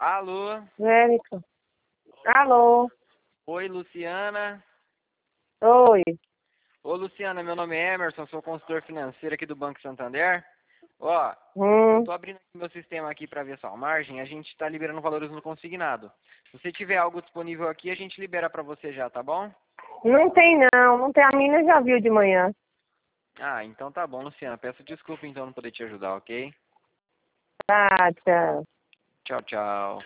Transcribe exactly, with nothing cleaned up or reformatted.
Alô? Érica. Alô? Oi, Luciana. Oi. Ô, Luciana, meu nome é Emerson, sou consultor financeiro aqui do Banco Santander. Ó, eu Hum, tô abrindo aqui meu sistema aqui para ver sua margem, a gente está liberando valores no consignado. Se você tiver algo disponível aqui, a gente libera para você já, tá bom? não tem não, não tem. A menina já viu de manhã. Ah, então tá bom, Luciana. Peço desculpa então não poder te ajudar, ok? Tá, tchau. Tchau, tchau.